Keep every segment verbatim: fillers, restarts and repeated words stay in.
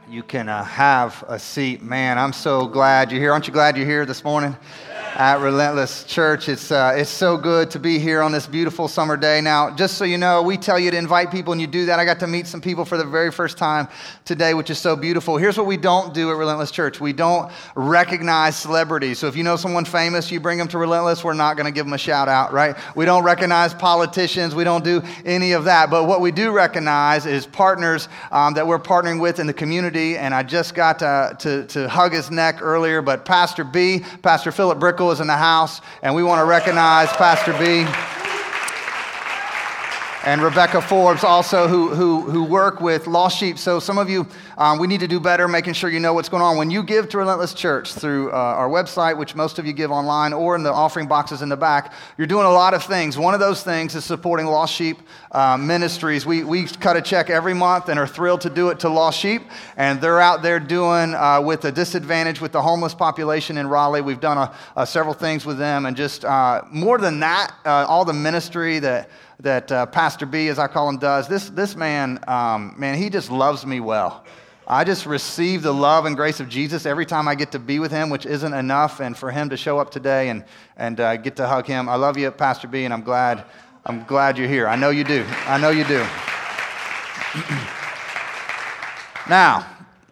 You can uh, have a seat. Man, I'm so glad you're here. Aren't you glad you're here this morning at Relentless Church? It's uh, it's so good to be here on this beautiful summer day. Now, just so you know, we tell you to invite people, and you do that. I got to meet some people for the very first time today, which is so beautiful. Here's what we don't do at Relentless Church. We don't recognize celebrities. So if you know someone famous, you bring them to Relentless, we're not going to give them a shout out, right? We don't recognize politicians. We don't do any of that. But what we do recognize is partners um, that we're partnering with in the community. And I just got to, to, to hug his neck earlier, but Pastor B, Pastor Philip Brickle is in the house, and we want to recognize Pastor B. And Rebecca Forbes also, who who who work with Lost Sheep. So some of you, um, we need to do better making sure you know what's going on. When you give to Relentless Church through uh, our website, which most of you give online, or in the offering boxes in the back, you're doing a lot of things. One of those things is supporting Lost Sheep uh, Ministries. We we cut a check every month and are thrilled to do it to Lost Sheep. And they're out there doing uh, with the disadvantage with the homeless population in Raleigh. We've done a, a several things with them. And just uh, more than that, uh, all the ministry that that uh, Pastor B, as I call him, does. This this man, um, man, he just loves me well. I just receive the love and grace of Jesus every time I get to be with him, which isn't enough, and for him to show up today and and uh, get to hug him. I love you, Pastor B, and I'm glad I'm glad you're here. I know you do. I know you do. Now,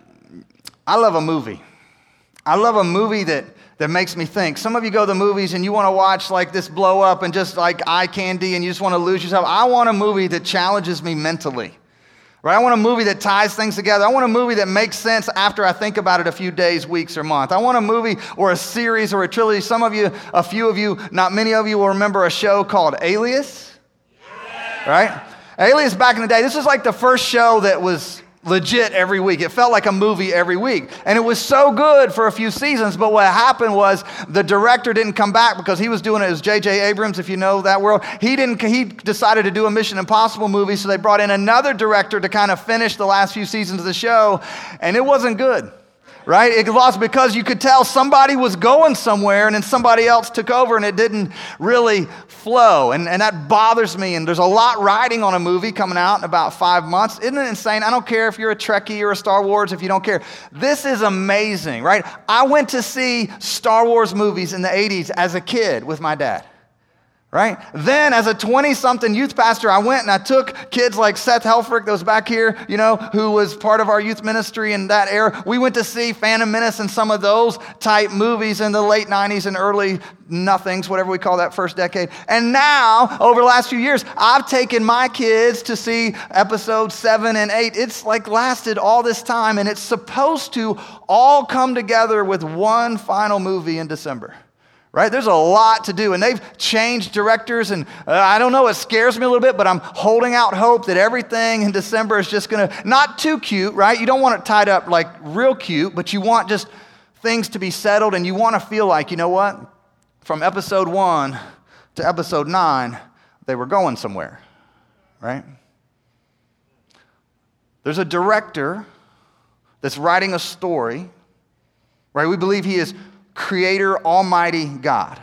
I love a movie. I love a movie that that makes me think. Some of you go to the movies and you want to watch like this blow up and just like eye candy and you just want to lose yourself. I want a movie that challenges me mentally, right? I want a movie that ties things together. I want a movie that makes sense after I think about it a few days, weeks, or months. I want a movie or a series or a trilogy. Some of you, a few of you, not many of you will remember a show called Alias, right? Alias back in the day, this was like the first show that was legit every week. It felt like a movie every week. And it was so good for a few seasons, but what happened was the director didn't come back because he was doing it as J J Abrams, if you know that world. He didn't. He decided to do a Mission Impossible movie, so they brought in another director to kind of finish the last few seasons of the show, and it wasn't good. Right? It lost because you could tell somebody was going somewhere and then somebody else took over and it didn't really flow. And, and that bothers me. And there's a lot riding on a movie coming out in about five months. Isn't it insane? I don't care if you're a Trekkie or a Star Wars, if you don't care. This is amazing, right? I went to see Star Wars movies in the eighties as a kid with my dad. Right? Then as a twenty-something youth pastor, I went and I took kids like Seth Helfrich, that was back here, you know, who was part of our youth ministry in that era. We went to see Phantom Menace and some of those type movies in the late nineties and early nothings, whatever we call that first decade. And now, over the last few years, I've taken my kids to see episodes seven and eight. It's like lasted all this time, and it's supposed to all come together with one final movie in December. Right? There's a lot to do, and they've changed directors, and uh, I don't know, it scares me a little bit, but I'm holding out hope that everything in December is just going to, not too cute, right? You don't want it tied up like real cute, but you want just things to be settled, and you want to feel like, you know what? From episode one to episode nine, they were going somewhere, right? There's a director that's writing a story, right? We believe he is Creator, Almighty God.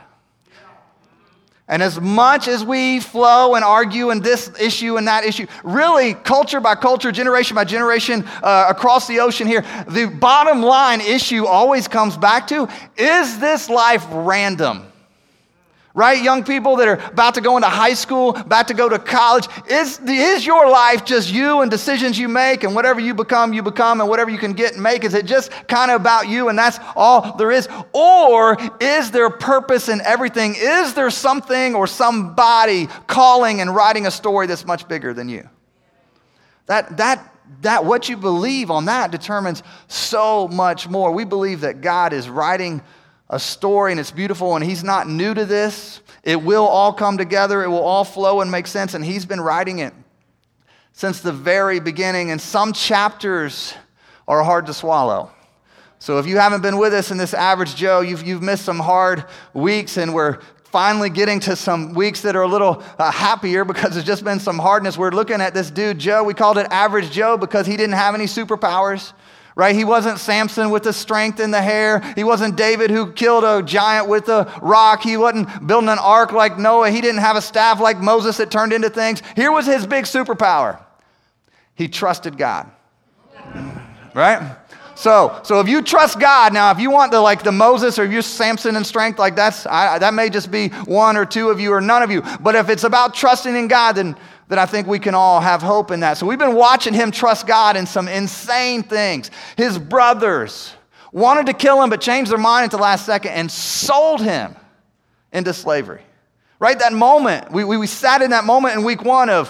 And as much as we flow and argue in this issue and that issue, really culture by culture, generation by generation, uh, across the ocean here, the bottom line issue always comes back to, is this life random? Right? Young people that are about to go into high school, about to go to college, is, is your life just you and decisions you make and whatever you become, you become, and whatever you can get and make? Is it just kind of about you and that's all there is? Or is there purpose in everything? Is there something or somebody calling and writing a story that's much bigger than you? That, that, that, what you believe on that determines so much more. We believe that God is writing a story, and it's beautiful, and he's not new to this. It will all come together. It will all flow and make sense, and he's been writing it since the very beginning, and some chapters are hard to swallow. So if you haven't been with us in this Average Joe, you've, you've missed some hard weeks, and we're finally getting to some weeks that are a little uh, happier because there's just been some hardness. We're looking at this dude, Joe. We called it Average Joe because he didn't have any superpowers. Right? He wasn't Samson with the strength in the hair. He wasn't David who killed a giant with a rock. He wasn't building an ark like Noah. He didn't have a staff like Moses that turned into things. Here was his big superpower. He trusted God. right? So, so if you trust God, now if you want the like the Moses or if you're Samson in strength, like that's I, that may just be one or two of you or none of you. But if it's about trusting in God, then then I think we can all have hope in that. So we've been watching him trust God in some insane things. His brothers wanted to kill him, but changed their mind at the last second and sold him into slavery. Right, that moment we we, we sat in that moment in week one of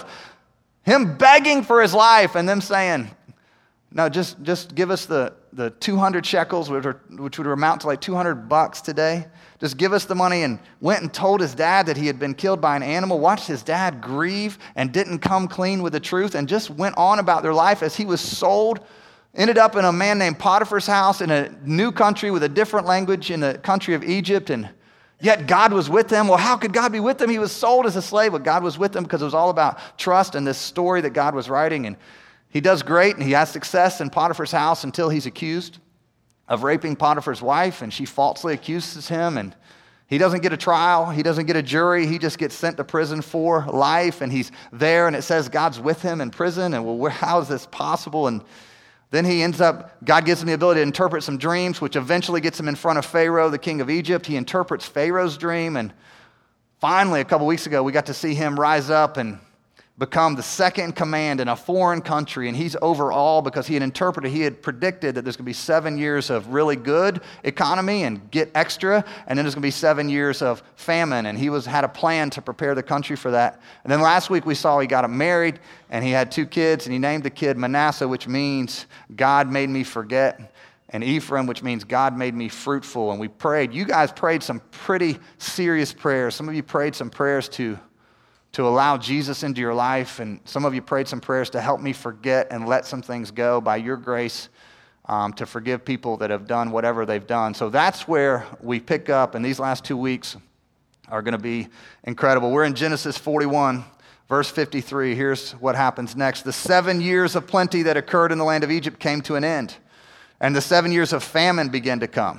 him begging for his life and them saying, no, just, just give us the, the two hundred shekels, which, are, which would amount to like two hundred bucks today. Just give us the money, and went and told his dad that he had been killed by an animal, watched his dad grieve and didn't come clean with the truth, and just went on about their life as he was sold, ended up in a man named Potiphar's house in a new country with a different language in the country of Egypt, and yet God was with him. Well, how could God be with him? He was sold as a slave, but God was with him because it was all about trust and this story that God was writing. And he does great, and he has success in Potiphar's house until he's accused of raping Potiphar's wife, and she falsely accuses him, and he doesn't get a trial. He doesn't get a jury. He just gets sent to prison for life, and he's there, and it says God's with him in prison, and well, how is this possible? And then he ends up, God gives him the ability to interpret some dreams, which eventually gets him in front of Pharaoh, the king of Egypt. He interprets Pharaoh's dream, and finally, a couple weeks ago, we got to see him rise up and become the second in command in a foreign country, and he's over all because he had interpreted, he had predicted that there's going to be seven years of really good economy and get extra, and then there's going to be seven years of famine, and he was had a plan to prepare the country for that. And then last week we saw he got married, and he had two kids, and he named the kid Manasseh, which means God made me forget, and Ephraim, which means God made me fruitful. And we prayed. You guys prayed some pretty serious prayers. Some of you prayed some prayers to to allow Jesus into your life, and some of you prayed some prayers to help me forget and let some things go by your grace, um, to forgive people that have done whatever they've done. So that's where we pick up, and these last two weeks are going to be incredible. We're in Genesis forty-one, verse fifty-three. Here's what happens next. The seven years of plenty that occurred in the land of Egypt came to an end, and the seven years of famine began to come,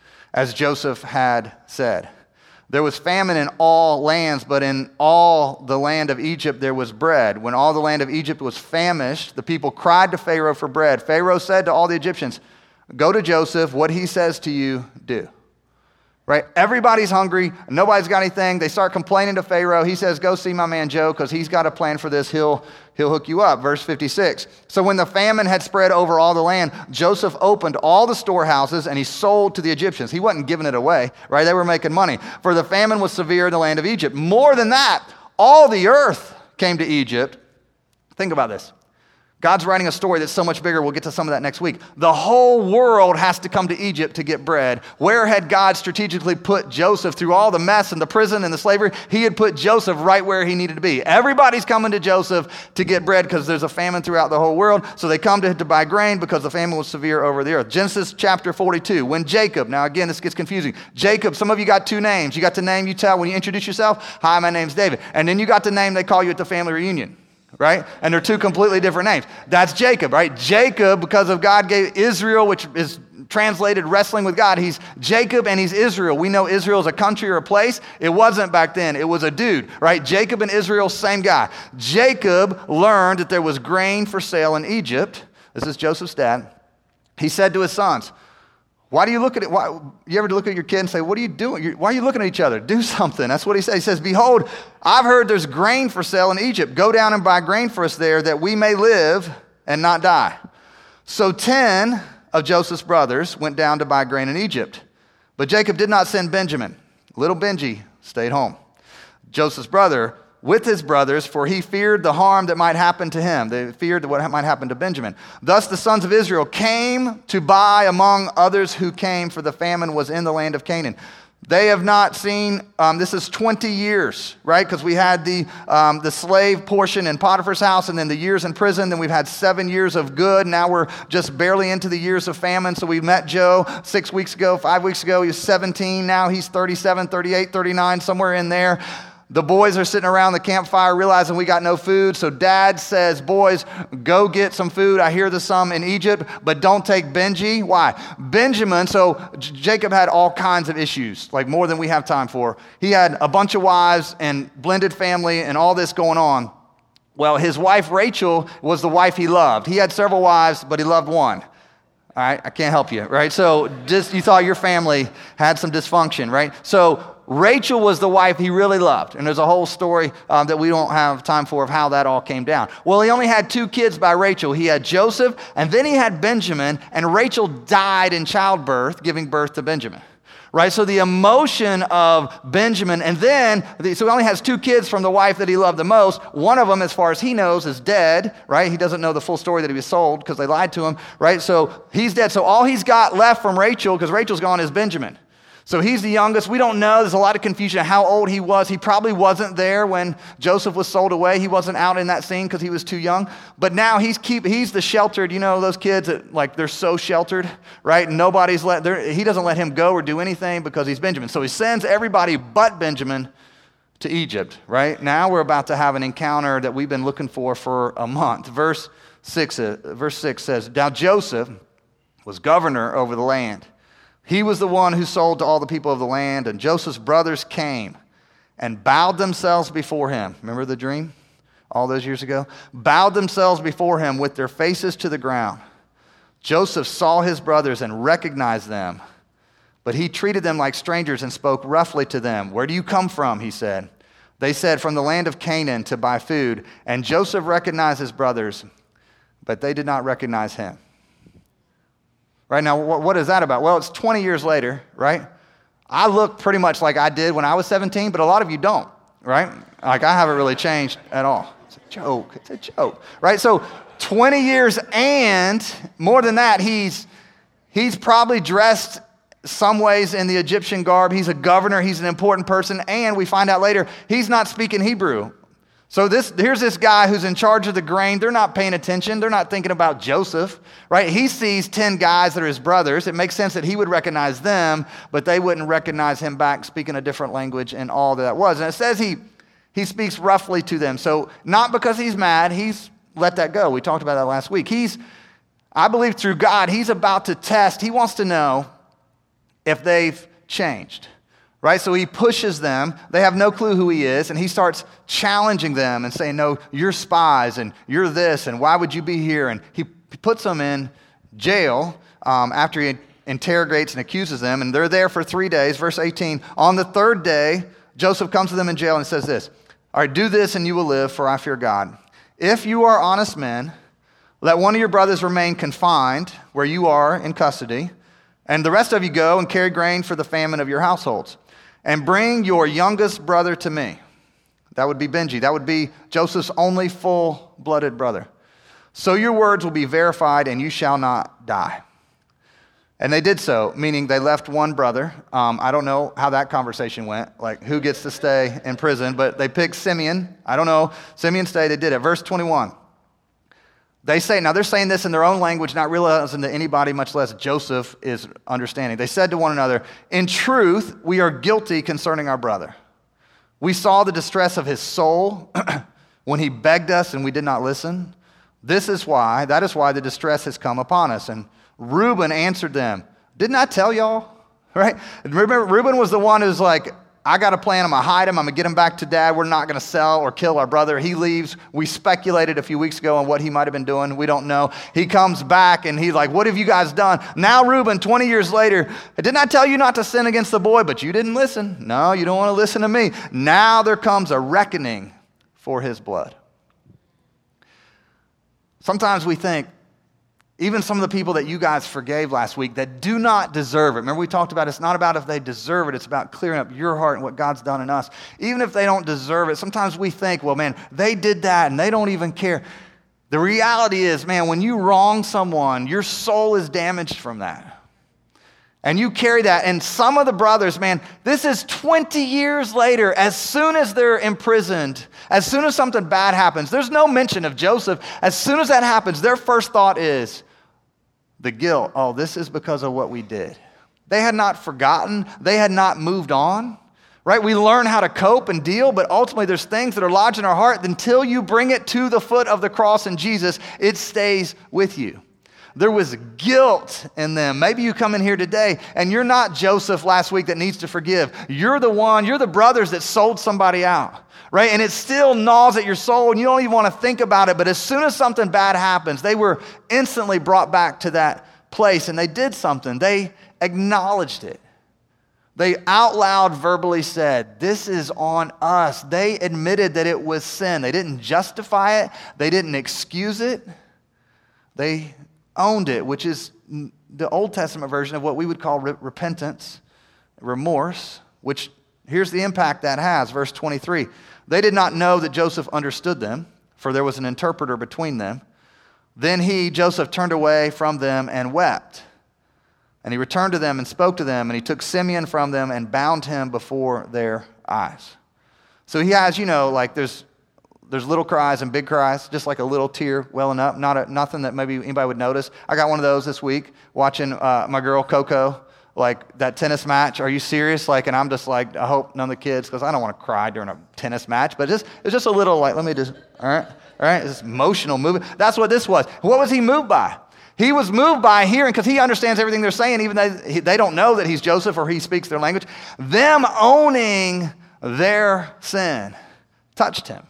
as Joseph had said. There was famine in all lands, but in all the land of Egypt there was bread. When all the land of Egypt was famished, the people cried to Pharaoh for bread. Pharaoh said to all the Egyptians, go to Joseph, what he says to you, do. Right? Everybody's hungry. Nobody's got anything. They start complaining to Pharaoh. He says, go see my man Joe because he's got a plan for this. He'll, he'll hook you up. Verse fifty-six. So when the famine had spread over all the land, Joseph opened all the storehouses and he sold to the Egyptians. He wasn't giving it away, right? They were making money. For the famine was severe in the land of Egypt. More than that, all the earth came to Egypt. Think about this. God's writing a story that's so much bigger. We'll get to some of that next week. The whole world has to come to Egypt to get bread. Where had God strategically put Joseph through all the mess and the prison and the slavery? He had put Joseph right where he needed to be. Everybody's coming to Joseph to get bread because there's a famine throughout the whole world. So they come to, to buy grain because the famine was severe over the earth. Genesis chapter forty-two, when Jacob, now again, this gets confusing. Jacob, some of you got two names. You got the name you tell when you introduce yourself. Hi, my name's David. And then you got the name they call you at the family reunion. Right? And they're two completely different names. That's Jacob, right? Jacob, because of God gave Israel, which is translated wrestling with God. He's Jacob and he's Israel. We know Israel is a country or a place. It wasn't back then. It was a dude, right? Jacob and Israel, same guy. Jacob learned that there was grain for sale in Egypt. This is Joseph's dad. He said to his sons, why do you look at it? Why, you ever look at your kid and say, what are you doing? You're, why are you looking at each other? Do something. That's what he says. He says, behold, I've heard there's grain for sale in Egypt. Go down and buy grain for us there that we may live and not die. So ten of Joseph's brothers went down to buy grain in Egypt. But Jacob did not send Benjamin. Little Benji stayed home. Joseph's brother with his brothers, for he feared the harm that might happen to him. They feared what might happen to Benjamin. Thus the sons of Israel came to buy among others who came, for the famine was in the land of Canaan. They have not seen, um, this is twenty years, right? Because we had the um, the slave portion in Potiphar's house and then the years in prison. Then we've had seven years of good. Now we're just barely into the years of famine. So we met Joe six weeks ago, five weeks ago. He was seventeen. Now he's thirty-seven, thirty-eight, thirty-nine, somewhere in there. The boys are sitting around the campfire realizing we got no food. So dad says, boys, go get some food. I hear there's some in Egypt, but don't take Benji. Why? Benjamin, so J- Jacob had all kinds of issues, like more than we have time for. He had a bunch of wives and blended family and all this going on. Well, his wife Rachel was the wife he loved. He had several wives, but he loved one. All right, I can't help you, right? So just you thought your family had some dysfunction, right? So Rachel was the wife he really loved, and there's a whole story um, that we don't have time for of how that all came down. Well, he only had two kids by Rachel. He had Joseph, and then he had Benjamin, and Rachel died in childbirth, giving birth to Benjamin. Right, so the emotion of Benjamin, and then, so he only has two kids from the wife that he loved the most. One of them, as far as he knows, is dead, right? He doesn't know the full story that he was sold because they lied to him, right? So he's dead. So all he's got left from Rachel, because Rachel's gone, is Benjamin. So he's the youngest. We don't know. There's a lot of confusion of how old he was. He probably wasn't there when Joseph was sold away. He wasn't out in that scene because he was too young. But now he's keep he's the sheltered. You know those kids that like they're so sheltered, right? Nobody's let. He doesn't let him go or do anything because he's Benjamin. So he sends everybody but Benjamin to Egypt. Right now we're about to have an encounter that we've been looking for for a month. Verse six. Uh, verse six says, "Now Joseph was governor over the land. He was the one who sold to all the people of the land, and Joseph's brothers came and bowed themselves before him." Remember the dream all those years ago? Bowed themselves before him with their faces to the ground. Joseph saw his brothers and recognized them, but he treated them like strangers and spoke roughly to them. "Where do you come from?" he said. They said, "From the land of Canaan to buy food." And Joseph recognized his brothers, but they did not recognize him. Right now, what is that about? Well, it's twenty years later, right? I look pretty much like I did when I was seventeen, but a lot of you don't, right? Like I haven't really changed at all. It's a joke. It's a joke, right? So twenty years, and more than that, he's he's probably dressed some ways in the Egyptian garb. He's a governor. He's an important person, and we find out later he's not speaking Hebrew. So this, here's this guy who's in charge of the grain. They're not paying attention. They're not thinking about Joseph, right? He sees ten guys that are his brothers. It makes sense that he would recognize them, but they wouldn't recognize him back speaking a different language and all that, that was. And it says he, he speaks roughly to them. So not because he's mad, he's let that go. We talked about that last week. He's, I believe through God, he's about to test. He wants to know if they've changed. Right, so he pushes them. They have no clue who he is, and he starts challenging them and saying, "No, you're spies, and you're this, and why would you be here?" And he puts them in jail um, after he interrogates and accuses them, and they're there for three days. Verse eighteen, on the third day, Joseph comes to them in jail and says this, "All right, do this and you will live, for I fear God. If you are honest men, let one of your brothers remain confined where you are in custody, and the rest of you go and carry grain for the famine of your households. And bring your youngest brother to me." That would be Benji. That would be Joseph's only full-blooded brother. "So your words will be verified, and you shall not die." And they did so, meaning they left one brother. Um, I don't know how that conversation went, like who gets to stay in prison, but they picked Simeon. I don't know. Simeon stayed. They did it. Verse twenty-one. They say, now they're saying this in their own language, not realizing that anybody, much less Joseph, is understanding. They said to one another, "In truth, we are guilty concerning our brother. We saw the distress of his soul when he begged us and we did not listen. This is why, that is why the distress has come upon us." And Reuben answered them, "Didn't I tell y'all?" Right? Remember, Reuben was the one who's like, "I got a plan. I'm going to hide him. I'm going to get him back to dad. We're not going to sell or kill our brother." He leaves. We speculated a few weeks ago on what he might have been doing. We don't know. He comes back and he's like, "What have you guys done?" Now Reuben, twenty years later, "Didn't I tell you not to sin against the boy? But you didn't listen. No, you don't want to listen to me." Now there comes a reckoning for his blood. Sometimes we think, even some of the people that you guys forgave last week that do not deserve it. Remember we talked about it's not about if they deserve it. It's about clearing up your heart and what God's done in us. Even if they don't deserve it, sometimes we think, well, man, they did that and they don't even care. The reality is, man, when you wrong someone, your soul is damaged from that. And you carry that. And some of the brothers, man, this is twenty years later, as soon as they're imprisoned, as soon as something bad happens, there's no mention of Joseph. As soon as that happens, their first thought is, the guilt. Oh, this is because of what we did. They had not forgotten. They had not moved on, right? We learn how to cope and deal, but ultimately there's things that are lodged in our heart. Until you bring it to the foot of the cross in Jesus, it stays with you. There was guilt in them. Maybe you come in here today and you're not Joseph last week that needs to forgive. You're the one, you're the brothers that sold somebody out. Right? And it still gnaws at your soul and you don't even want to think about it. But as soon as something bad happens, they were instantly brought back to that place and they did something. They acknowledged it. They out loud verbally said, this is on us. They admitted that it was sin. They didn't justify it. They didn't excuse it. They owned it, which is the Old Testament version of what we would call re- repentance, remorse, which here's the impact that has. Verse twenty-three, they did not know that Joseph understood them, for there was an interpreter between them. Then he, Joseph, turned away from them and wept. And he returned to them and spoke to them, and he took Simeon from them and bound him before their eyes. So he has, you know, like there's there's little cries and big cries, just like a little tear welling up, not a, nothing that maybe anybody would notice. I got one of those this week, watching uh, my girl Coco, like that tennis match. Are you serious? Like, and I'm just like, I hope none of the kids, because I don't want to cry during a tennis match, but it's, it's just a little like, let me just, all right, all right, it's emotional movement. That's what this was. What was he moved by? He was moved by hearing, because he understands everything they're saying, even though they don't know that he's Joseph or he speaks their language. Them owning their sin touched him.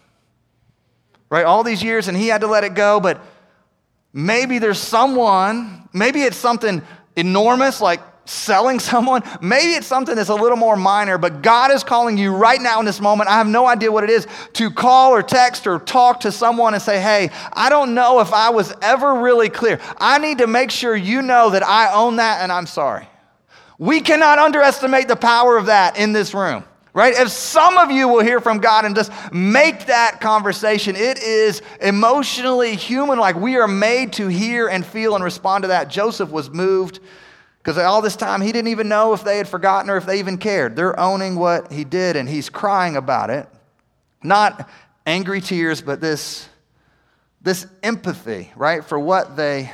Right? All these years, and he had to let it go, but maybe there's someone, maybe it's something enormous like selling someone. Maybe it's something that's a little more minor, but God is calling you right now in this moment. I have no idea what it is, to call or text or talk to someone and say, hey, I don't know if I was ever really clear. I need to make sure you know that I own that and I'm sorry. We cannot underestimate the power of that in this room. Right? If some of you will hear from God and just make that conversation, it is emotionally human. Like we are made to hear and feel and respond to that. Joseph was moved because all this time he didn't even know if they had forgotten or if they even cared. They're owning what he did and he's crying about it. Not angry tears, but this, this empathy, right, for what they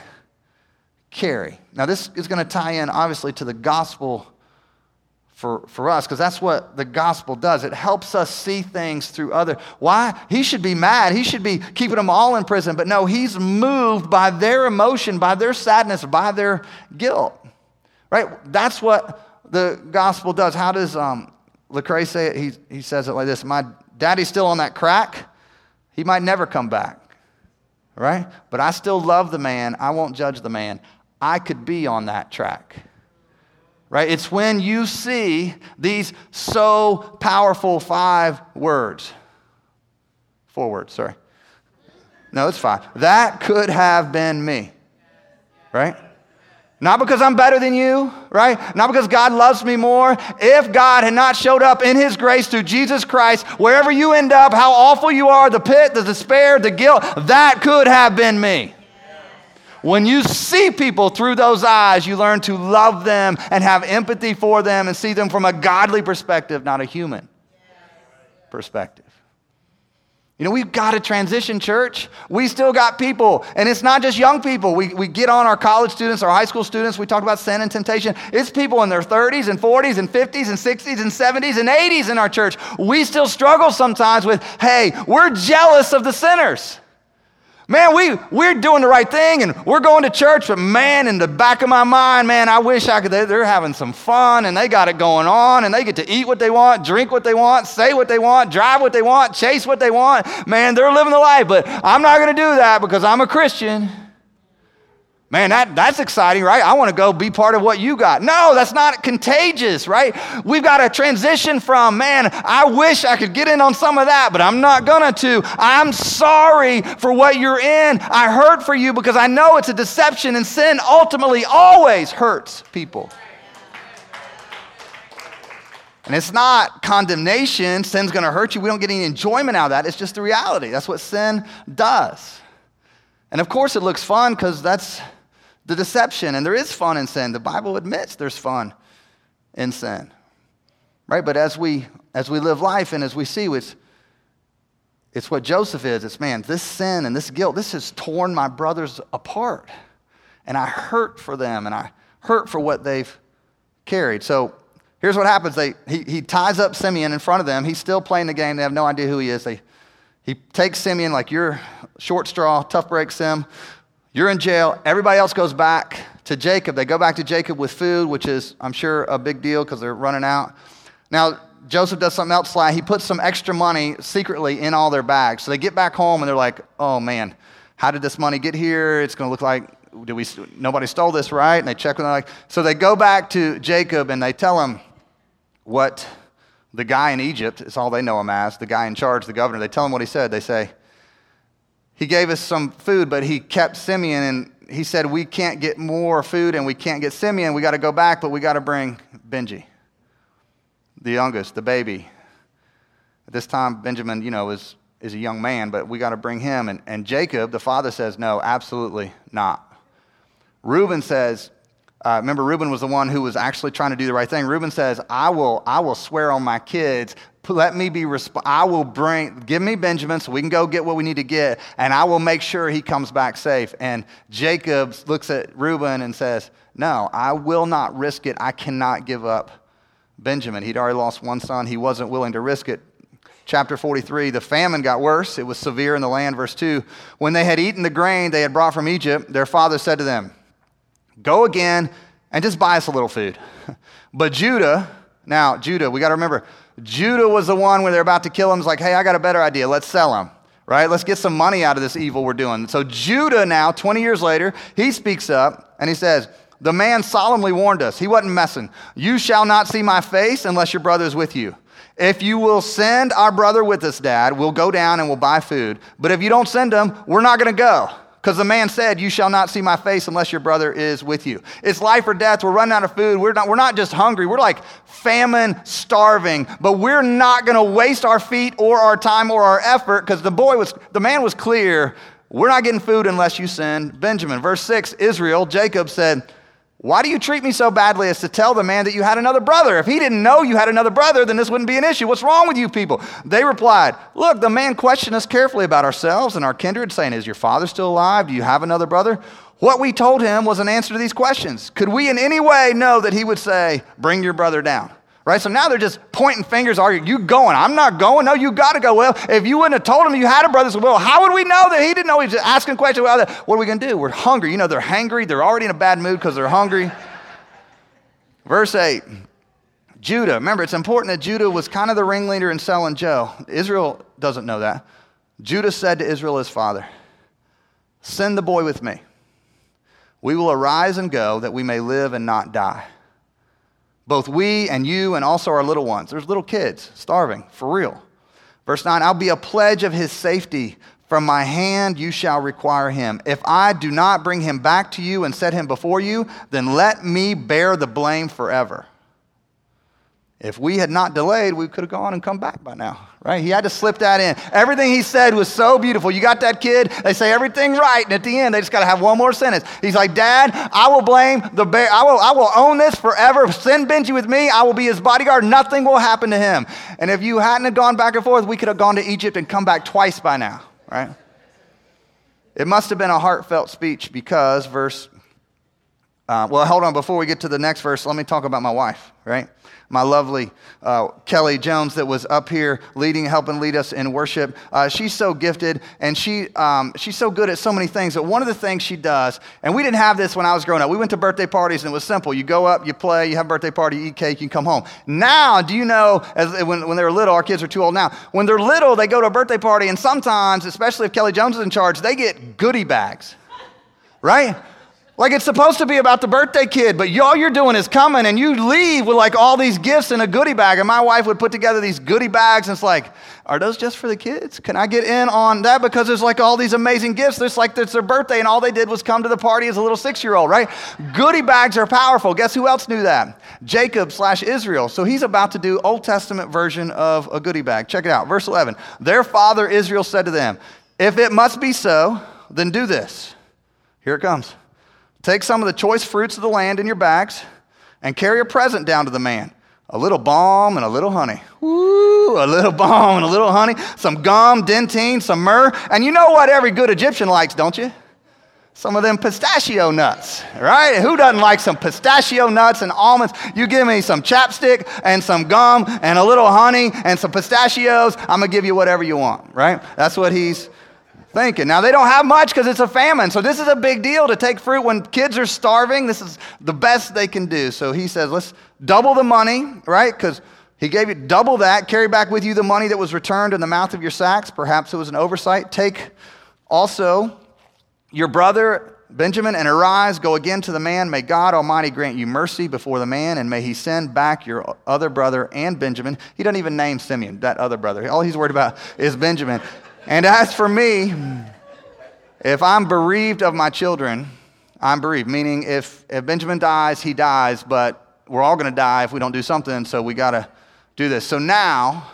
carry. Now this is going to tie in obviously to the gospel For, for us, because that's what the gospel does. It helps us see things through other. Why? He should be mad. He should be keeping them all in prison. But no, he's moved by their emotion, by their sadness, by their guilt. Right? That's what the gospel does. How does um, Lecrae say it? He, he says it like this. My daddy's still on that crack. He might never come back. Right? But I still love the man. I won't judge the man. I could be on that track. Right? It's when you see these so powerful five words. Four words, sorry. No, it's five. That could have been me. Right? Not because I'm better than you, right? Not because God loves me more. If God had not showed up in his grace through Jesus Christ, wherever you end up, how awful you are, the pit, the despair, the guilt, that could have been me. When you see people through those eyes, you learn to love them and have empathy for them and see them from a godly perspective, not a human perspective. You know, we've got to transition, church. We still got people, and it's not just young people. We, we get on our college students, our high school students. We talk about sin and temptation. It's people in their thirties and forties and fifties and sixties and seventies and eighties in our church. We still struggle sometimes with, hey, we're jealous of the sinners. Man, we, we're doing the right thing and we're going to church, but man, in the back of my mind, man, I wish I could, they're having some fun and they got it going on and they get to eat what they want, drink what they want, say what they want, drive what they want, chase what they want. Man, they're living the life, but I'm not going to do that because I'm a Christian. Man, that, that's exciting, right? I want to go be part of what you got. No, that's not contagious, right? We've got to transition from, man, I wish I could get in on some of that, but I'm not going to. I'm sorry for what you're in. I hurt for you because I know it's a deception, and sin ultimately always hurts people. And it's not condemnation. Sin's going to hurt you. We don't get any enjoyment out of that. It's just the reality. That's what sin does. And of course it looks fun because that's the deception, and there is fun in sin. The Bible admits there's fun in sin, right? But as we as we live life and as we see, it's, it's what Joseph is. It's, man, this sin and this guilt, this has torn my brothers apart, and I hurt for them, and I hurt for what they've carried. So here's what happens. They he, he ties up Simeon in front of them. He's still playing the game. They have no idea who he is. They He takes Simeon like, you're short straw, tough break, Sim. You're in jail. Everybody else goes back to Jacob. They go back to Jacob with food, which is, I'm sure, a big deal because they're running out. Now, Joseph does something else sly. He puts some extra money secretly in all their bags. So they get back home and they're like, oh man, how did this money get here? It's going to look like did we, nobody stole this, right? And they check with them, like, so they go back to Jacob and they tell him what the guy in Egypt, it's all they know him as, the guy in charge, the governor, they tell him what he said. They say, he gave us some food, but he kept Simeon, and he said, we can't get more food and we can't get Simeon. We got to go back, but we got to bring Benji, the youngest, the baby. At this time, Benjamin, you know, is, is a young man, but we got to bring him. And, and Jacob, the father, says, no, absolutely not. Reuben says, uh, remember, Reuben was the one who was actually trying to do the right thing. Reuben says, I will, I will swear on my kids. Let me be, resp- I will bring, give me Benjamin so we can go get what we need to get, and I will make sure he comes back safe. And Jacob looks at Reuben and says, no, I will not risk it. I cannot give up Benjamin. He'd already lost one son. He wasn't willing to risk it. Chapter forty-three, the famine got worse. It was severe in the land. Verse two, when they had eaten the grain they had brought from Egypt, their father said to them, go again and just buy us a little food. But Judah, now Judah, we got to remember, Judah was the one when they're about to kill him. It's like, hey, I got a better idea. Let's sell him, right? Let's get some money out of this evil we're doing. So Judah now, twenty years later, he speaks up and he says, the man solemnly warned us. He wasn't messing. You shall not see my face unless your brother is with you. If you will send our brother with us, Dad, we'll go down and we'll buy food. But if you don't send him, we're not going to go. Because the man said, you shall not see my face unless your brother is with you. It's life or death. We're running out of food. We're not, we're not just hungry. We're like famine, starving. But we're not going to waste our feet or our time or our effort, because the boy was, the man was clear. We're not getting food unless you send Benjamin. Verse six, Israel, Jacob said, why do you treat me so badly as to tell the man that you had another brother? If he didn't know you had another brother, then this wouldn't be an issue. What's wrong with you people? They replied, look, the man questioned us carefully about ourselves and our kindred, saying, is your father still alive? Do you have another brother? What we told him was an answer to these questions. Could we in any way know that he would say, bring your brother down? Right? So now they're just pointing fingers, arguing, you going? I'm not going. No, you got to go. Well, if you wouldn't have told him you had a brother, so, well, how would we know that he didn't know? He's just asking questions. Well, what are we going to do? We're hungry. You know, they're hangry. They're already in a bad mood because they're hungry. Verse eight, Judah. Remember, it's important that Judah was kind of the ringleader in selling Joe. Israel doesn't know that. Judah said to Israel, his father, send the boy with me. We will arise and go that we may live and not die. Both we and you and also our little ones. There's little kids starving, for real. Verse nine, I'll be a pledge of his safety. From my hand you shall require him. If I do not bring him back to you and set him before you, then let me bear the blame forever. If we had not delayed, we could have gone and come back by now, right? He had to slip that in. Everything he said was so beautiful. You got that kid? They say everything right, and at the end, they just got to have one more sentence. He's like, Dad, I will blame the bear. I will, I will own this forever. Send Benji with me. I will be his bodyguard. Nothing will happen to him. And if you hadn't have gone back and forth, we could have gone to Egypt and come back twice by now, right? It must have been a heartfelt speech because verse, uh, well, hold on. Before we get to the next verse, let me talk about my wife, right? My lovely uh, Kelly Jones that was up here leading, helping lead us in worship. Uh, she's so gifted, and she um, she's so good at so many things. But one of the things she does, and we didn't have this when I was growing up. We went to birthday parties, and it was simple. You go up, you play, you have a birthday party, you eat cake, you come home. Now, do you know, as when, when they were little, our kids are too old now. When they're little, they go to a birthday party, and sometimes, especially if Kelly Jones is in charge, they get goodie bags, right? Like it's supposed to be about the birthday kid, but all you're doing is coming and you leave with like all these gifts in a goodie bag. And my wife would put together these goodie bags and it's like, are those just for the kids? Can I get in on that? Because there's like all these amazing gifts. There's like it's their birthday and all they did was come to the party as a little six-year-old, right? Goodie bags are powerful. Guess who else knew that? Jacob slash Israel. So he's about to do Old Testament version of a goodie bag. Check it out. Verse eleven. Their father Israel said to them, if it must be so, then do this. Here it comes. Take some of the choice fruits of the land in your bags and carry a present down to the man. A little balm and a little honey. Woo, a little balm and a little honey. Some gum, dentine, some myrrh. And you know what every good Egyptian likes, don't you? Some of them pistachio nuts, right? Who doesn't like some pistachio nuts and almonds? You give me some chapstick and some gum and a little honey and some pistachios, I'm going to give you whatever you want, right? That's what he's thinking. Now, they don't have much because it's a famine. So this is a big deal to take fruit when kids are starving. This is the best they can do. So he says, let's double the money, right? Because he gave you double that. Carry back with you the money that was returned in the mouth of your sacks. Perhaps it was an oversight. Take also your brother Benjamin, and arise, go again to the man. May God Almighty grant you mercy before the man, and may he send back your other brother and Benjamin. He doesn't even name Simeon, that other brother. All he's worried about is Benjamin. And as for me, if I'm bereaved of my children, I'm bereaved. Meaning if, if Benjamin dies, he dies, but we're all going to die if we don't do something, so we got to do this. So now,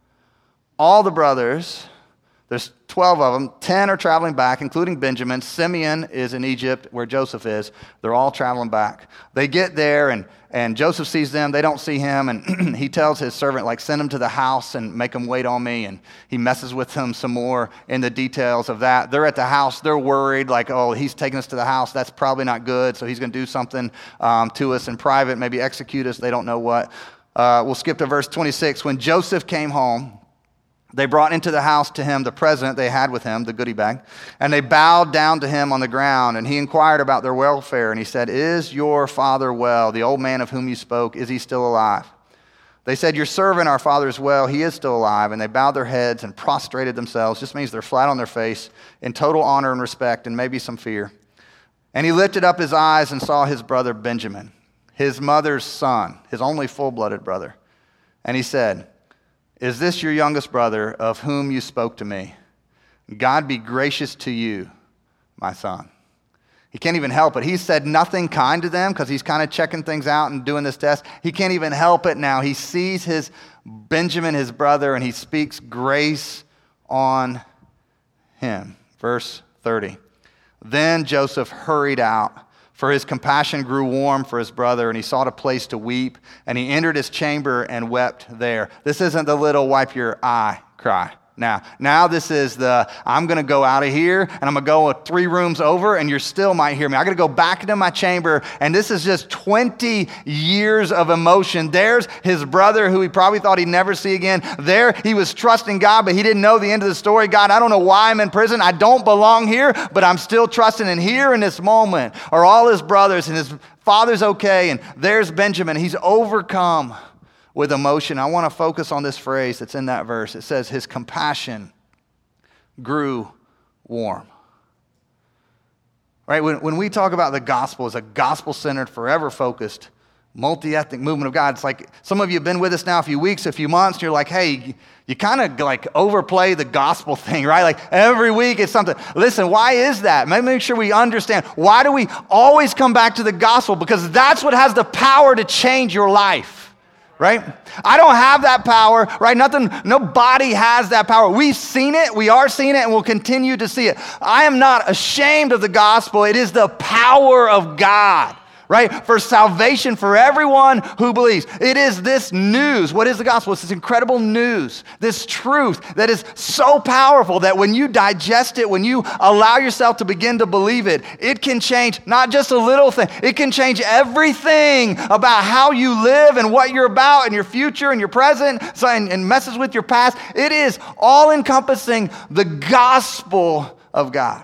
all the brothers, there's twelve of them, ten are traveling back, including Benjamin. Simeon is in Egypt where Joseph is. They're all traveling back. They get there, and, and Joseph sees them. They don't see him, and he tells his servant, like, send them to the house and make them wait on me, and he messes with them some more in the details of that. They're at the house. They're worried, like, oh, he's taking us to the house. That's probably not good, so he's going to do something um, to us in private, maybe execute us. They don't know what. Uh, we'll skip to verse twenty-six. When Joseph came home, they brought into the house to him the present they had with him, the goodie bag, and they bowed down to him on the ground, and he inquired about their welfare, and he said, is your father well, the old man of whom you spoke, is he still alive? They said, your servant, our father, is well, he is still alive, and they bowed their heads and prostrated themselves. Just means they're flat on their face in total honor and respect and maybe some fear. And he lifted up his eyes and saw his brother Benjamin, his mother's son, his only full-blooded brother, and he said, is this your youngest brother of whom you spoke to me? God be gracious to you, my son. He can't even help it. He said nothing kind to them because he's kind of checking things out and doing this test. He can't even help it now. He sees his Benjamin, his brother, and he speaks grace on him. Verse thirty. Then Joseph hurried out, for his compassion grew warm for his brother, and he sought a place to weep, and he entered his chamber and wept there. This isn't the little wipe your eye cry. Now, now this is the, I'm going to go out of here, and I'm going to go three rooms over, and you still might hear me. I got to go back into my chamber, and this is just twenty years of emotion. There's his brother, who he probably thought he'd never see again. There, he was trusting God, but he didn't know the end of the story. God, I don't know why I'm in prison. I don't belong here, but I'm still trusting. And here in this moment are all his brothers, and his father's okay, and there's Benjamin. He's overcome with emotion. I want to focus on this phrase that's in that verse. It says, his compassion grew warm. Right? When, when we talk about the gospel as a gospel-centered, forever-focused, multi-ethnic movement of God, it's like some of you have been with us now a few weeks, a few months, and you're like, hey, you, you kind of like overplay the gospel thing, right? Like every week it's something. Listen, why is that? Make sure we understand. Why do we always come back to the gospel? Because that's what has the power to change your life. Right? I don't have that power, right? Nothing, nobody has that power. We've seen it, we are seeing it, and we'll continue to see it. I am not ashamed of the gospel. It is the power of God, right? For salvation for everyone who believes. It is this news. What is the gospel? It's this incredible news, this truth that is so powerful that when you digest it, when you allow yourself to begin to believe it, it can change not just a little thing. It can change everything about how you live and what you're about and your future and your present and, and messes with your past. It is all encompassing the gospel of God.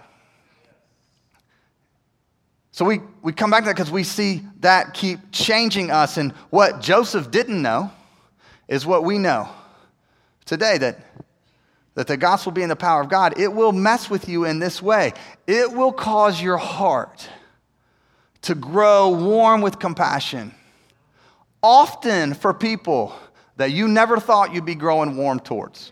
So we, we come back to that because we see that keep changing us. And what Joseph didn't know is what we know today, that, that the gospel being the power of God, it will mess with you in this way. It will cause your heart to grow warm with compassion, often for people that you never thought you'd be growing warm towards.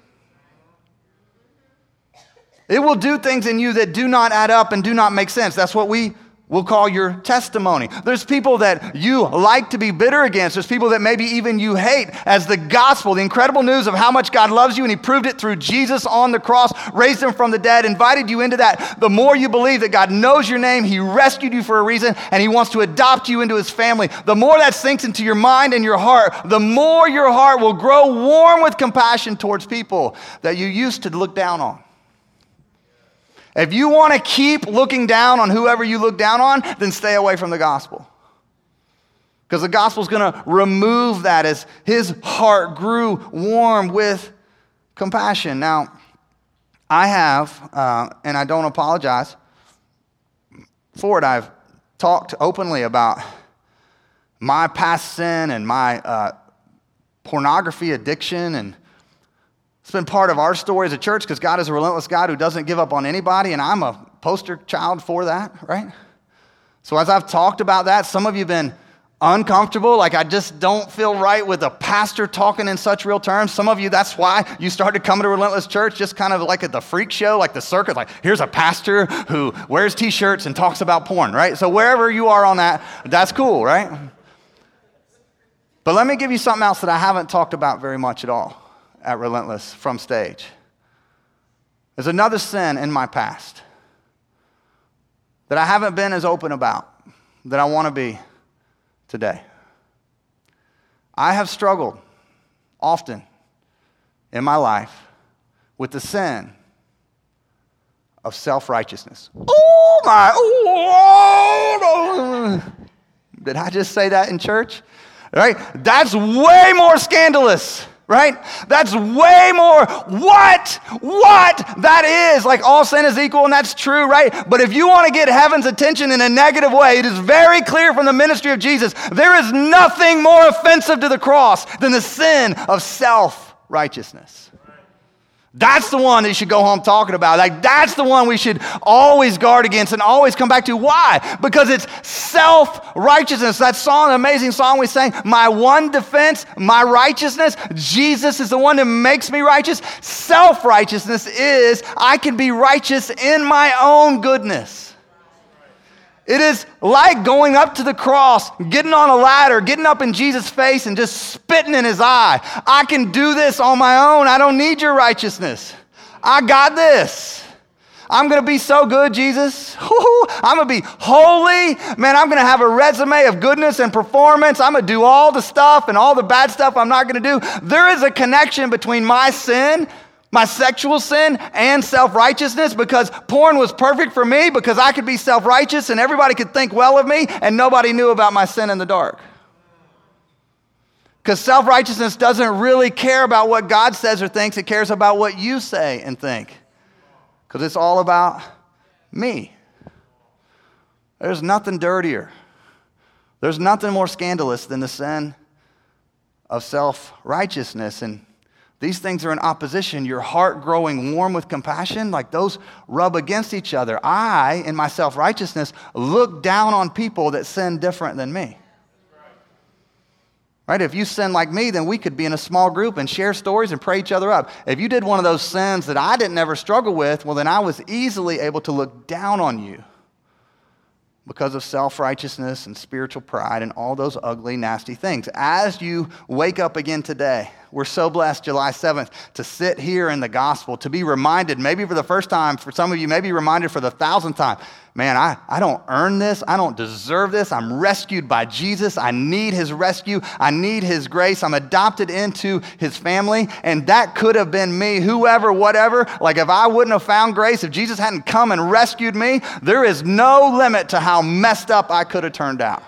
It will do things in you that do not add up and do not make sense. That's what we we'll call your testimony. There's people that you like to be bitter against. There's people that maybe even you hate as the gospel, the incredible news of how much God loves you, and he proved it through Jesus on the cross, raised him from the dead, invited you into that. The more you believe that God knows your name, he rescued you for a reason, and he wants to adopt you into his family. The more that sinks into your mind and your heart, the more your heart will grow warm with compassion towards people that you used to look down on. If you want to keep looking down on whoever you look down on, then stay away from the gospel. Because the gospel is going to remove that as his heart grew warm with compassion. Now, I have, uh, and I don't apologize for it, I've talked openly about my past sin and my uh, pornography addiction, and it's been part of our story as a church because God is a relentless God who doesn't give up on anybody, and I'm a poster child for that, right? So as I've talked about that, some of you have been uncomfortable, like I just don't feel right with a pastor talking in such real terms. Some of you, that's why you started coming to Relentless Church, just kind of like at the freak show, like the circus, like here's a pastor who wears t-shirts and talks about porn, right? So wherever you are on that, that's cool, right? But let me give you something else that I haven't talked about very much at all at Relentless from stage. There's another sin in my past that I haven't been as open about that I want to be today. I have struggled often in my life with the sin of self-righteousness. Oh my, oh, did I just say that in church? Right? That's way more scandalous. Right? That's way more what? What? That is. Like all sin is equal, and that's true, right? But if you want to get heaven's attention in a negative way, it is very clear from the ministry of Jesus, there is nothing more offensive to the cross than the sin of self-righteousness. That's the one that you should go home talking about. Like, that's the one we should always guard against and always come back to. Why? Because it's self-righteousness. That song, the amazing song we sang, my one defense, my righteousness, Jesus is the one that makes me righteous. Self-righteousness is I can be righteous in my own goodness. It is like going up to the cross, getting on a ladder, getting up in Jesus' face and just spitting in his eye. I can do this on my own. I don't need your righteousness. I got this. I'm going to be so good, Jesus. I'm going to be holy. Man, I'm going to have a resume of goodness and performance. I'm going to do all the stuff and all the bad stuff I'm not going to do. There is a connection between my sin, my sexual sin, and self-righteousness, because porn was perfect for me because I could be self-righteous and everybody could think well of me and nobody knew about my sin in the dark. Because self-righteousness doesn't really care about what God says or thinks. It cares about what you say and think. Because it's all about me. There's nothing dirtier. There's nothing more scandalous than the sin of self-righteousness. And these things are in opposition. Your heart growing warm with compassion, like those rub against each other. I, in my self-righteousness, look down on people that sin different than me. Right? If you sin like me, then we could be in a small group and share stories and pray each other up. If you did one of those sins that I didn't ever struggle with, well, then I was easily able to look down on you because of self-righteousness and spiritual pride and all those ugly, nasty things. As you wake up again today, we're so blessed, July seventh, to sit here in the gospel, to be reminded, maybe for the first time, for some of you, maybe reminded for the thousandth time, man, I, I don't earn this. I don't deserve this. I'm rescued by Jesus. I need his rescue. I need his grace. I'm adopted into his family, and that could have been me, whoever, whatever. Like if I wouldn't have found grace, if Jesus hadn't come and rescued me, there is no limit to how messed up I could have turned out.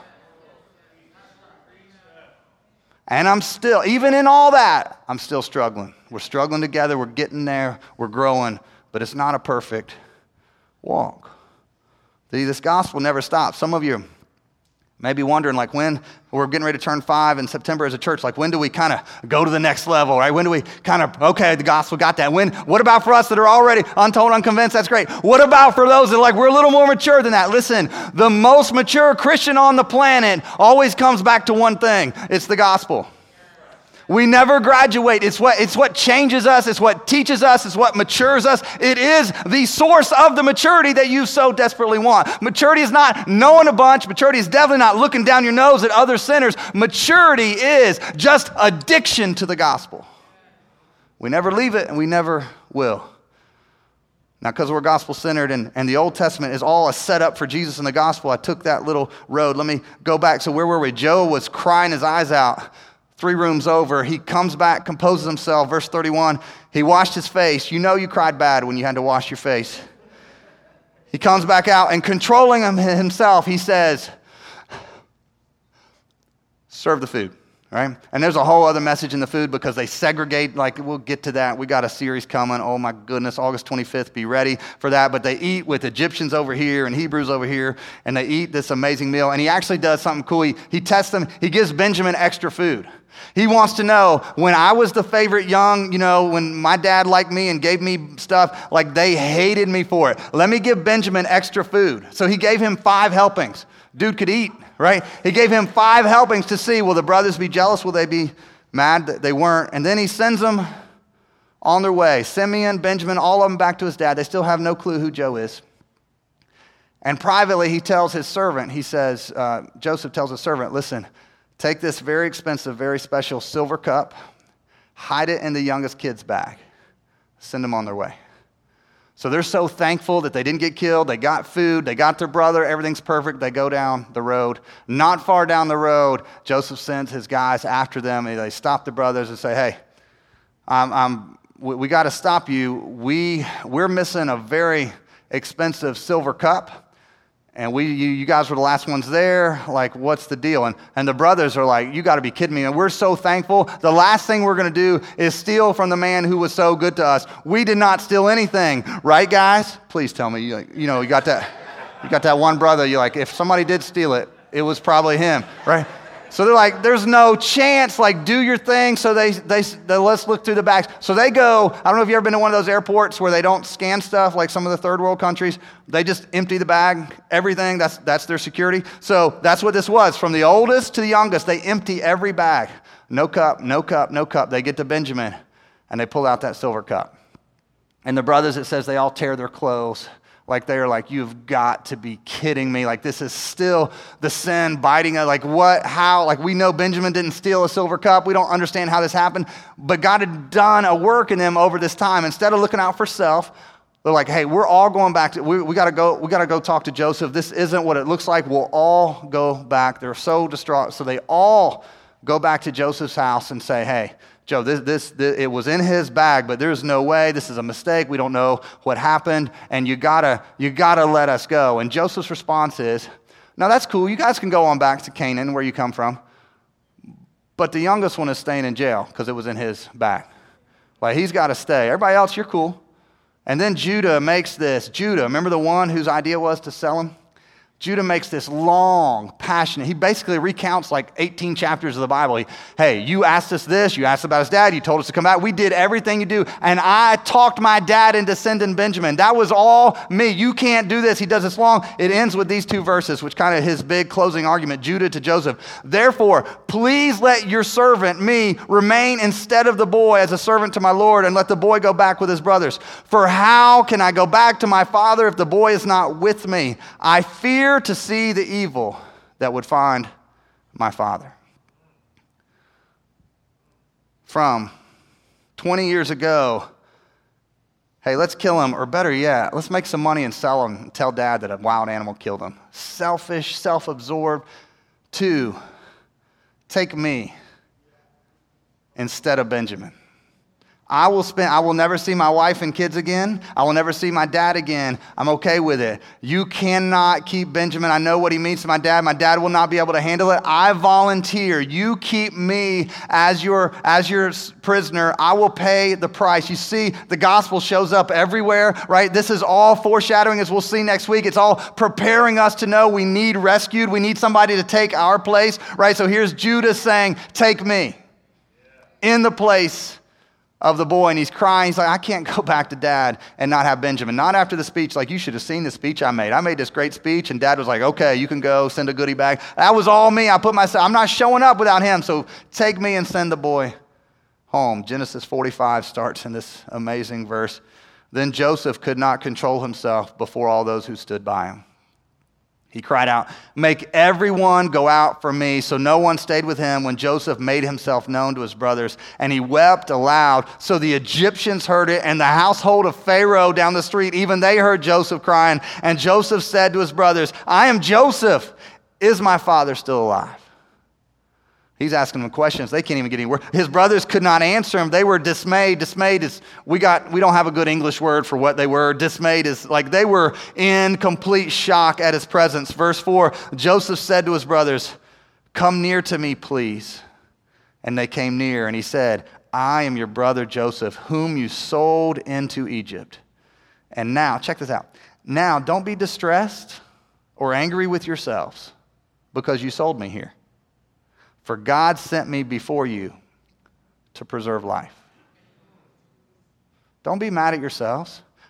And I'm still, even in all that, I'm still struggling. We're struggling together. We're getting there. We're growing. But it's not a perfect walk. See, this gospel never stops. Some of you may be wondering, like, when we're getting ready to turn five in September as a church, like, when do we kind of go to the next level, right? When do we kind of, okay, the gospel got that. When, what about for us that are already untold, unconvinced? That's great. What about for those that are like, we're a little more mature than that? Listen, the most mature Christian on the planet always comes back to one thing. It's the gospel. We never graduate. It's what, it's what changes us. It's what teaches us. It's what matures us. It is the source of the maturity that you so desperately want. Maturity is not knowing a bunch. Maturity is definitely not looking down your nose at other sinners. Maturity is just addiction to the gospel. We never leave it, and we never will. Now, because we're gospel-centered and, and the Old Testament is all a setup for Jesus and the gospel, I took that little road. Let me go back. So where were we? Joe was crying his eyes out. Three rooms over, he comes back, composes himself. Verse thirty-one, he washed his face. You know you cried bad when you had to wash your face. He comes back out, and controlling him himself, he says, serve the food, right? And there's a whole other message in the food because they segregate, like we'll get to that. We got a series coming. Oh my goodness, August twenty-fifth, be ready for that. But they eat with Egyptians over here and Hebrews over here, and they eat this amazing meal. And he actually does something cool. He, he tests them. He gives Benjamin extra food. He wants to know, when I was the favorite young, you know, when my dad liked me and gave me stuff, like they hated me for it. Let me give Benjamin extra food. So he gave him five helpings. Dude could eat, right? He gave him five helpings to see, will the brothers be jealous? Will they be mad that they weren't? And then he sends them on their way. Simeon, Benjamin, all of them back to his dad. They still have no clue who Joe is. And privately, he tells his servant, he says, uh, Joseph tells his servant, listen, take this very expensive, very special silver cup, hide it in the youngest kid's bag, send them on their way. So they're so thankful that they didn't get killed. They got food. They got their brother. Everything's perfect. They go down the road. Not far down the road, Joseph sends his guys after them, and they stop the brothers and say, hey, I'm, I'm, we, we got to stop you. We, we're missing a very expensive silver cup. And we, you, you guys were the last ones there. Like, what's the deal? And, and the brothers are like, you got to be kidding me. And we're so thankful. The last thing we're going to do is steal from the man who was so good to us. We did not steal anything. Right, guys? Please tell me. You, you know, you got that, you got that one brother. You're like, if somebody did steal it, it was probably him. Right? So they're like, there's no chance, like, do your thing. So they, they, they, let's look through the bags. So they go, I don't know if you've ever been to one of those airports where they don't scan stuff like some of the third world countries. They just empty the bag, everything. That's, that's their security. So that's what this was. From the oldest to the youngest, they empty every bag. No cup, no cup, no cup. They get to Benjamin, and they pull out that silver cup. And the brothers, it says, they all tear their clothes. Like they're like, you've got to be kidding me. Like this is still the sin biting us. Like what, how? Like we know Benjamin didn't steal a silver cup. We don't understand how this happened. But God had done a work in them over this time. Instead of looking out for self, they're like, hey, we're all going back to, we, we got to go, we got to go talk to Joseph. This isn't what it looks like. We'll all go back. They're so distraught. So they all go back to Joseph's house and say, hey, Joe, this, this, this, it was in his bag, but there's no way. This is a mistake. We don't know what happened, and you gotta, you gotta let us go. And Joseph's response is, no, that's cool. You guys can go on back to Canaan, where you come from. But the youngest one is staying in jail because it was in his bag. Like, he's got to stay. Everybody else, you're cool. And then Judah makes this. Judah, remember the one whose idea was to sell him? Judah makes this long, passionate, he basically recounts like eighteen chapters of the Bible. He, hey, you asked us this, you asked about his dad, you told us to come back, we did everything you do, and I talked my dad into sending Benjamin. That was all me. You can't do this. He does this long. It ends with these two verses, which kind of his big closing argument, Judah to Joseph. Therefore, please let your servant, me, remain instead of the boy as a servant to my Lord, and let the boy go back with his brothers. For how can I go back to my father if the boy is not with me? I fear to see the evil that would find my father. From twenty years ago, hey, let's kill him, or better yet, let's make some money and sell him and tell dad that a wild animal killed him. Selfish, self-absorbed. Two, take me instead of Benjamin. I will spend, I will never see my wife and kids again. I will never see my dad again. I'm okay with it. You cannot keep Benjamin. I know what he means to my dad. My dad will not be able to handle it. I volunteer. You keep me as your, as your prisoner. I will pay the price. You see, the gospel shows up everywhere, right? This is all foreshadowing, as we'll see next week. It's all preparing us to know we need rescued. We need somebody to take our place, right? So here's Judah saying, take me in the place of the boy, and he's crying. He's like, I can't go back to dad and not have Benjamin. Not after the speech. Like, you should have seen the speech I made. I made this great speech, and dad was like, okay, you can go, send a goodie bag. That was all me. I put myself, I'm not showing up without him, so take me and send the boy home. Genesis forty-five starts in this amazing verse. Then Joseph could not control himself before all those who stood by him. He cried out, make everyone go out from me. So no one stayed with him when Joseph made himself known to his brothers. And he wept aloud. So the Egyptians heard it, and the household of Pharaoh down the street, even they heard Joseph crying. And Joseph said to his brothers, I am Joseph. Is my father still alive? He's asking them questions. They can't even get any word. His brothers could not answer him. They were dismayed. Dismayed is, we got, we don't have a good English word for what they were. Dismayed is like they were in complete shock at his presence. Verse four, Joseph said to his brothers, come near to me, please. And they came near, and he said, I am your brother Joseph, whom you sold into Egypt. And now, check this out. Now, don't be distressed or angry with yourselves because you sold me here. For God sent me before you to preserve life. Don't be mad at yourselves.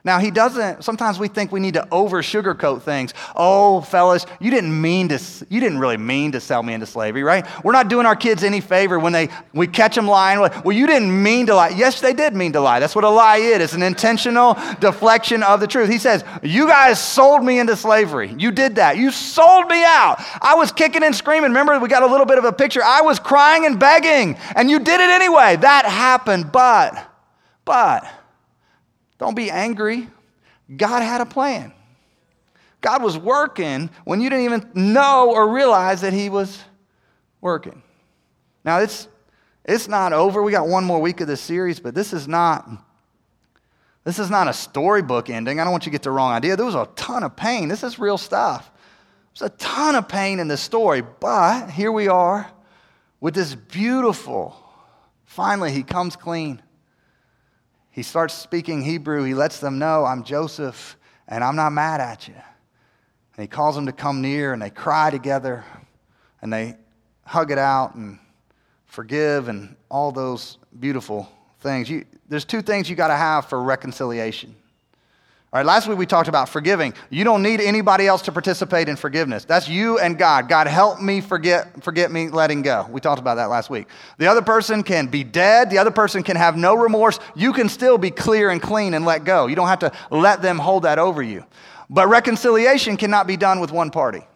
Now, he doesn't, sometimes we think we need to over sugarcoat things. Oh, fellas, you didn't mean to, you didn't really mean to sell me into slavery, right? We're not doing our kids any favor when they, we catch them lying. We're like, well, you didn't mean to lie. Yes, they did mean to lie. That's what a lie is. It's an intentional deflection of the truth. He says, you guys sold me into slavery. You did that. You sold me out. I was kicking and screaming. Remember, we got a little bit of a picture. I was crying and begging, and you did it anyway. That happened, but, but, don't be angry. God had a plan. God was working when you didn't even know or realize that he was working. Now, it's it's not over. We got one more week of this series, but this is not this is not a storybook ending. I don't want you to get the wrong idea. There was a ton of pain. This is real stuff. There's a ton of pain in this story, but here we are with this beautiful, finally he comes clean. He starts speaking Hebrew. He lets them know, I'm Joseph, and I'm not mad at you. And he calls them to come near, and they cry together, and they hug it out and forgive and all those beautiful things. You, there's two things you got to have for reconciliation. All right, last week we talked about forgiving. You don't need anybody else to participate in forgiveness. That's you and God. God, help me forget, forget me letting go. We talked about that last week. The other person can be dead. The other person can have no remorse. You can still be clear and clean and let go. You don't have to let them hold that over you. But reconciliation cannot be done with one party.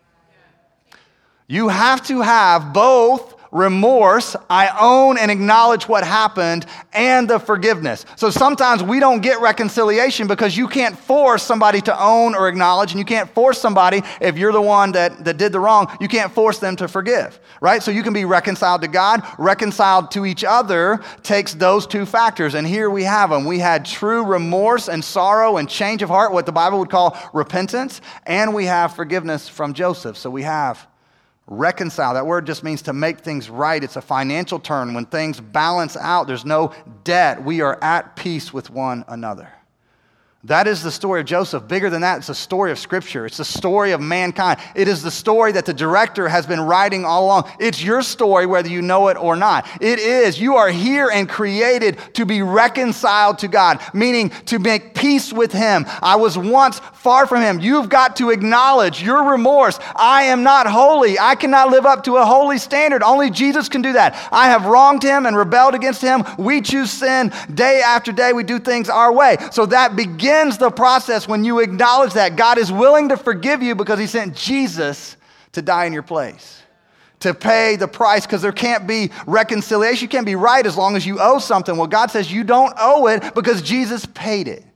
You have to have both remorse, I own and acknowledge what happened, and the forgiveness. So sometimes we don't get reconciliation because you can't force somebody to own or acknowledge, and you can't force somebody, if you're the one that, that did the wrong, you can't force them to forgive, right? So you can be reconciled to God, reconciled to each other takes those two factors, and here we have them. We had true remorse and sorrow and change of heart, what the Bible would call repentance, and we have forgiveness from Joseph. So we have reconcile. That word just means to make things right. It's a financial term. When things balance out, there's no debt. We are at peace with one another. That is the story of Joseph. Bigger than that, it's the story of Scripture. It's the story of mankind. It is the story that the director has been writing all along. It's your story whether you know it or not. It is. You are here and created to be reconciled to God, meaning to make peace with Him. I was once far from Him. You've got to acknowledge your remorse. I am not holy. I cannot live up to a holy standard. Only Jesus can do that. I have wronged Him and rebelled against Him. We choose sin day after day. We do things our way. So that begins the process when you acknowledge that God is willing to forgive you because He sent Jesus to die in your place, to pay the price, because there can't be reconciliation. You can't be right as long as you owe something. Well, God says you don't owe it because Jesus paid it.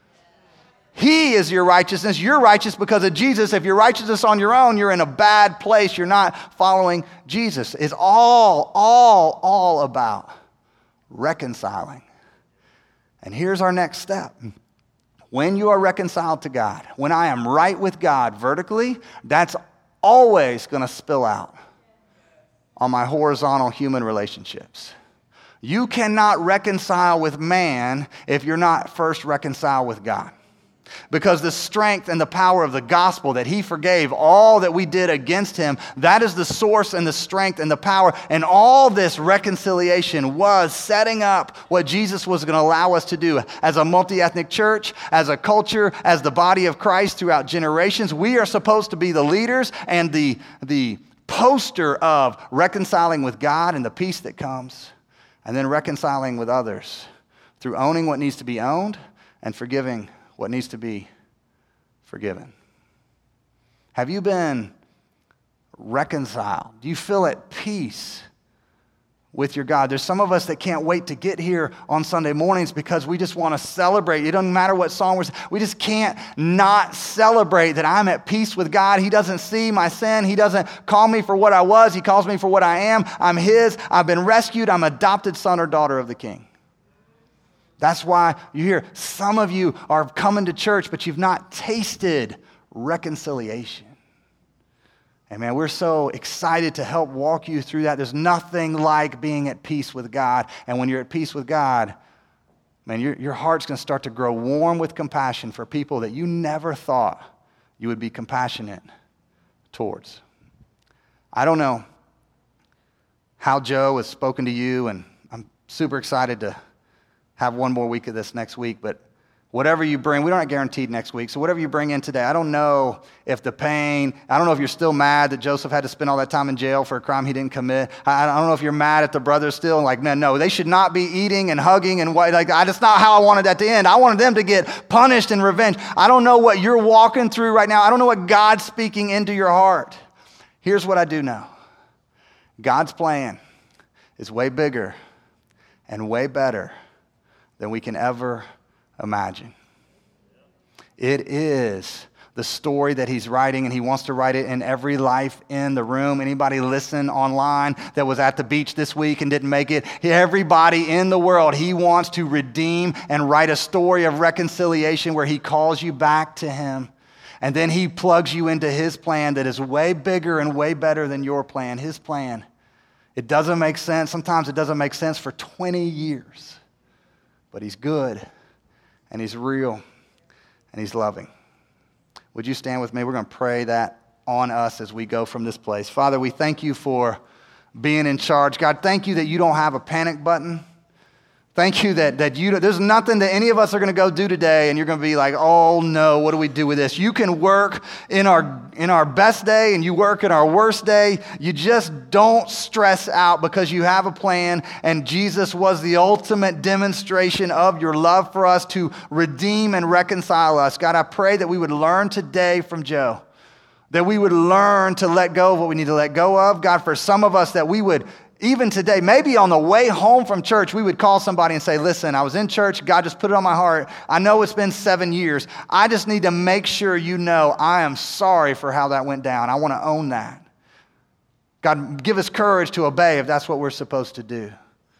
He is your righteousness. You're righteous because of Jesus. If you're righteousness on your own, you're in a bad place. You're not following Jesus. It's all, all, all about reconciling. And here's our next step. When you are reconciled to God, when I am right with God vertically, that's always going to spill out on my horizontal human relationships. You cannot reconcile with man if you're not first reconciled with God. Because the strength and the power of the gospel that He forgave all that we did against Him, that is the source and the strength and the power. And all this reconciliation was setting up what Jesus was going to allow us to do as a multi-ethnic church, as a culture, as the body of Christ throughout generations. We are supposed to be the leaders and the, the poster of reconciling with God and the peace that comes, and then reconciling with others through owning what needs to be owned and forgiving what needs to be forgiven. Have you been reconciled? Do you feel at peace with your God? There's some of us that can't wait to get here on Sunday mornings because we just want to celebrate. It doesn't matter what song we're singing. We just can't not celebrate that I'm at peace with God. He doesn't see my sin. He doesn't call me for what I was. He calls me for what I am. I'm His. I've been rescued. I'm adopted son or daughter of the King. That's why you hear some of you are coming to church, but you've not tasted reconciliation. And man, we're so excited to help walk you through that. There's nothing like being at peace with God. And when you're at peace with God, man, your, your heart's going to start to grow warm with compassion for people that you never thought you would be compassionate towards. I don't know how Joe has spoken to you, and I'm super excited to have one more week of this next week, but Whatever you bring, we don't have guaranteed next week, so whatever you bring in today, I don't know if the pain, I don't know if you're still mad that Joseph had to spend all that time in jail for a crime he didn't commit. I, I don't know if you're mad at the brothers still, like, man, no, they should not be eating and hugging and what, like, I, that's not how I wanted that to end. I wanted them to get punished and revenged. I don't know what you're walking through right now. I don't know what God's speaking into your heart. Here's what I do know. God's plan is way bigger and way better than we can ever imagine. It is the story that he's writing, and he wants to write it in every life in the room. Anybody listen online that was at the beach this week and didn't make it? Everybody in the world, he wants to redeem and write a story of reconciliation where he calls you back to him. And then he plugs you into his plan that is way bigger and way better than your plan, his plan. It doesn't make sense. Sometimes it doesn't make sense for twenty years. But he's good, and he's real, and he's loving. Would you stand with me? We're going to pray that on us as we go from this place. Father, we thank you for being in charge. God, thank you that you don't have a panic button. Thank you that, that you, there's nothing that any of us are going to go do today and you're going to be like, oh no, what do we do with this? You can work in our, in our best day and you work in our worst day. You just don't stress out because you have a plan, and Jesus was the ultimate demonstration of your love for us to redeem and reconcile us. God, I pray that we would learn today from Joe, that we would learn to let go of what we need to let go of. God, for some of us, that we would even today, maybe on the way home from church, we would call somebody and say, listen, I was in church. God just put it on my heart. I know it's been seven years. I just need to make sure you know I am sorry for how that went down. I want to own that. God, give us courage to obey if that's what we're supposed to do.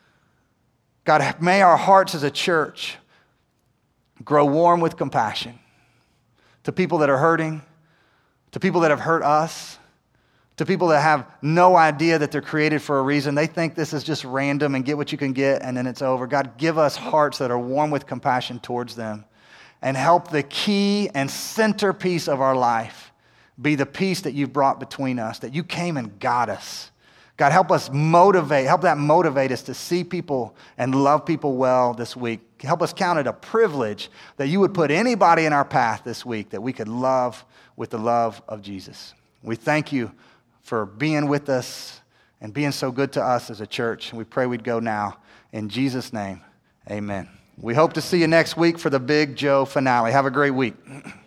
God, may our hearts as a church grow warm with compassion to people that are hurting, to people that have hurt us, to people that have no idea that they're created for a reason. They think this is just random and get what you can get and then it's over. God, give us hearts that are warm with compassion towards them, and help the key and centerpiece of our life be the peace that you've brought between us, that you came and got us. God, help us motivate, help that motivate us to see people and love people well this week. Help us count it a privilege that you would put anybody in our path this week that we could love with the love of Jesus. We thank you for being with us and being so good to us as a church. We pray we'd go now. In Jesus' name, amen. We hope to see you next week for the Big Joe finale. Have a great week.